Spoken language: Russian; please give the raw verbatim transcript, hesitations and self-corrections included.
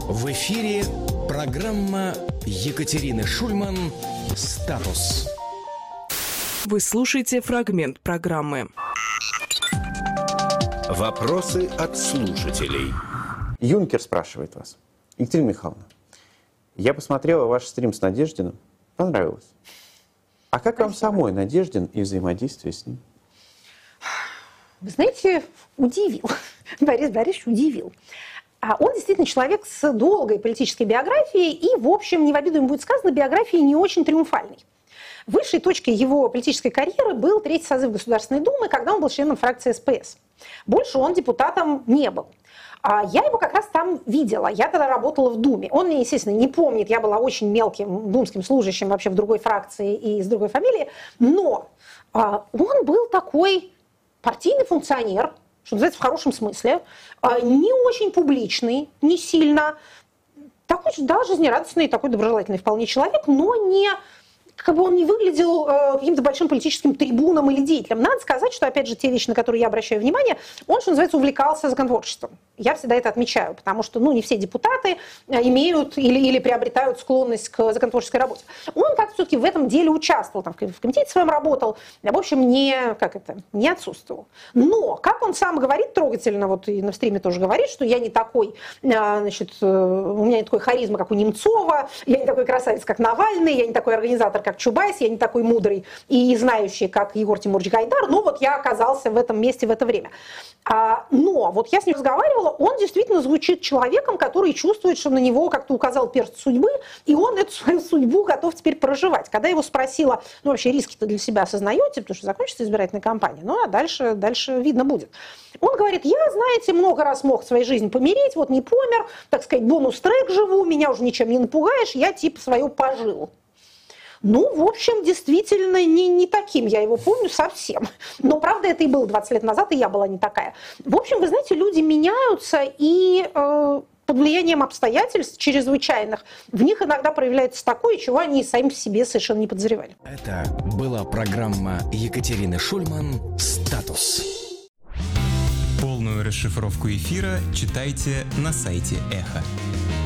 В эфире программа Екатерины Шульман «Статус». Вы слушаете фрагмент программы. Вопросы от слушателей. Юнкер спрашивает вас. Екатерина Михайловна, я посмотрела ваш стрим с Надеждиным. Понравилось. А как вам самой Надеждин и взаимодействие с ним? Вы знаете, удивил. Борис Борисович удивил. А он действительно человек с долгой политической биографией, и, в общем, не в обиду ему будет сказано, биографией не очень триумфальной. Высшей точкой его политической карьеры был третий созыв Государственной Думы, когда он был членом фракции СПС. Больше он депутатом не был. А я его как раз там видела. Я тогда работала в Думе. Он меня, естественно, не помнит. Я была очень мелким думским служащим вообще в другой фракции и с другой фамилией. Но а, он был такой партийный функционер, что называется, в хорошем смысле, а, не очень публичный, не сильно. Такой, да, жизнерадостный, такой доброжелательный вполне человек, но не... как бы он не выглядел э, каким-то большим политическим трибуном или деятелем. Надо сказать, что, опять же, те вещи, на которые я обращаю внимание, он, что называется, увлекался законотворчеством. Я всегда это отмечаю, потому что ну, не все депутаты имеют или, или приобретают склонность к законотворческой работе. Он как-то все-таки в этом деле участвовал, там, в комитете своем работал, в общем, не, как это, не отсутствовал. Но, как он сам говорит трогательно, вот и на стриме тоже говорит, что я не такой, значит, у меня не такой харизма, как у Немцова, я не такой красавец, как Навальный, я не такой организатор, как Чубайс, я не такой мудрый и знающий, как Егор Тимурович Гайдар, но вот я оказался в этом месте в это время. А, но вот я с ним разговаривала, он действительно звучит человеком, который чувствует, что на него как-то указал перст судьбы, и он эту свою судьбу готов теперь проживать. Когда я его спросила, ну вообще риски-то для себя осознаете, потому что закончится избирательная кампания, ну а дальше, дальше видно будет. Он говорит, я, знаете, много раз мог в своей жизни помереть, вот не помер, так сказать, бонус-трек живу, меня уже ничем не напугаешь, я типа свое пожил. Ну, в общем, действительно, не, не таким я его помню совсем. Но, правда, это и было двадцать лет назад, и я была не такая. В общем, вы знаете, люди меняются, и э, под влиянием обстоятельств чрезвычайных в них иногда проявляется такое, чего они сами в себе совершенно не подозревали. Это была программа Екатерины Шульман «Статус». Полную расшифровку эфира читайте на сайте Эхо.